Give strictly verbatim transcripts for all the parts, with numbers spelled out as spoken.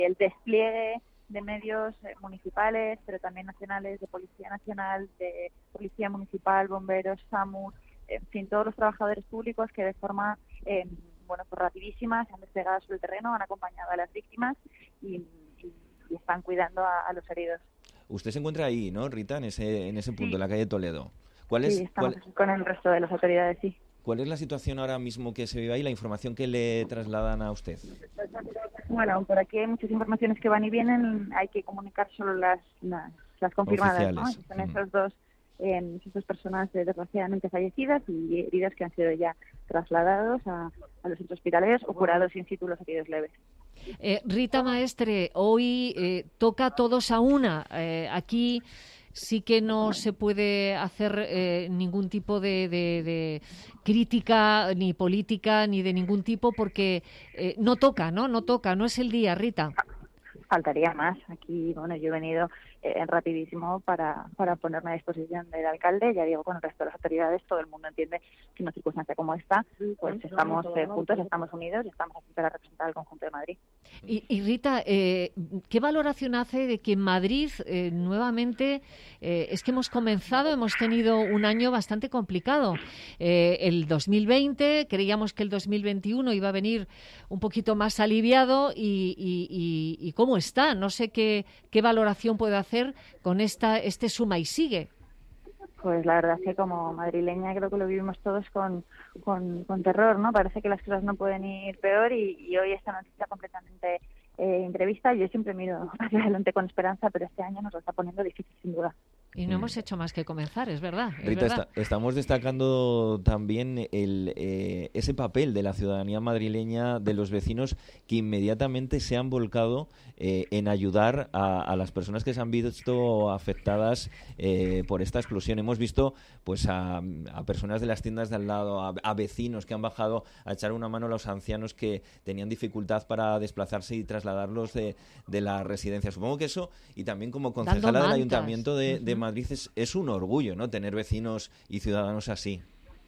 el despliegue de medios eh, municipales, pero también nacionales, de Policía Nacional, de Policía Municipal, bomberos, SAMUR, en fin, todos los trabajadores públicos que de forma eh, bueno, pues rapidísima se han desplegado sobre el terreno, han acompañado a las víctimas y, y, y están cuidando a, a los heridos. Usted se encuentra ahí, ¿no, Rita? En ese, en ese punto, Sí, en la calle Toledo. ¿Cuál sí, es, estamos cuál, aquí con el resto de las autoridades, sí. ¿Cuál es la situación ahora mismo que se vive ahí, la información que le trasladan a usted? Bueno, por aquí hay muchas informaciones que van y vienen, hay que comunicar solo las, las, las confirmadas, ¿no? Oficiales. Y son Mm. esos dos, eh, esas dos personas eh, desgraciadamente fallecidas y heridas que han sido ya trasladados a, a los centros hospitalarios o curados in situ los heridos leves. Eh, Rita Maestre, hoy eh, toca todos a una. Eh, aquí sí que no se puede hacer eh, ningún tipo de, de, de crítica ni política ni de ningún tipo porque eh, no toca, ¿no? No toca, no es el día, Rita. Faltaría más. Aquí, bueno, yo he venido eh, rapidísimo para, para ponerme a disposición del alcalde. Ya digo, con el resto de las autoridades, todo el mundo entiende que en una circunstancia como esta, pues estamos eh, juntos, estamos unidos y estamos aquí para representar al conjunto de Madrid. Y, y Rita, eh, ¿qué valoración hace de que en Madrid eh, nuevamente eh, es que hemos comenzado, hemos tenido un año bastante complicado? Eh, el dos mil veinte, creíamos que el dos mil veintiuno iba a venir un poquito más aliviado y, y, y, y ¿cómo está? No sé qué, qué valoración puede hacer con esta este suma y sigue. Pues la verdad es que como madrileña creo que lo vivimos todos con, con, con terror, ¿no? Parece que las cosas no pueden ir peor y, y hoy esta noticia completamente eh, imprevista. Yo siempre miro hacia adelante con esperanza, pero este año nos lo está poniendo difícil sin duda. Y no mm. hemos hecho más que comenzar, es verdad. Es Rita, verdad. Está, estamos destacando también el, eh, ese papel de la ciudadanía madrileña, de los vecinos que inmediatamente se han volcado eh, en ayudar a, a las personas que se han visto afectadas eh, por esta explosión. Hemos visto pues a, a personas de las tiendas de al lado, a, a vecinos que han bajado a echar una mano a los ancianos que tenían dificultad para desplazarse y trasladarlos de, de la residencia. Supongo que eso, y también como concejala del Ayuntamiento de, uh-huh. de Madrid es, es un orgullo, ¿no? Tener vecinos y ciudadanos así.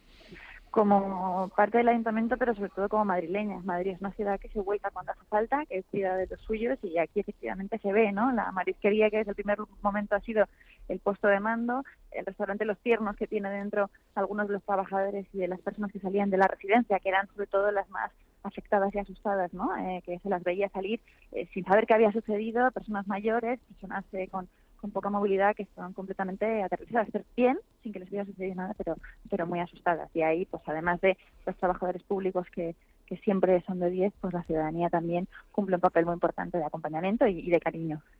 Como parte del ayuntamiento, pero sobre todo como madrileña. Madrid es una ciudad que se vuelca cuando hace falta, que cuida de los suyos y aquí efectivamente se ve, ¿no? La marisquería, que desde el primer momento ha sido el puesto de mando, el restaurante Los Tiernos, que tiene dentro algunos de los trabajadores y de las personas que salían de la residencia, que eran sobre todo las más afectadas y asustadas, ¿no? Eh, que se las veía salir eh, sin saber qué había sucedido, personas mayores, personas eh, con con poca movilidad que estaban completamente aterrizadas, bien, sin que les hubiera sucedido nada, pero pero muy asustadas. Y ahí, pues además de los trabajadores públicos que, que siempre son de diez, pues la ciudadanía también cumple un papel muy importante de acompañamiento y, y de cariño.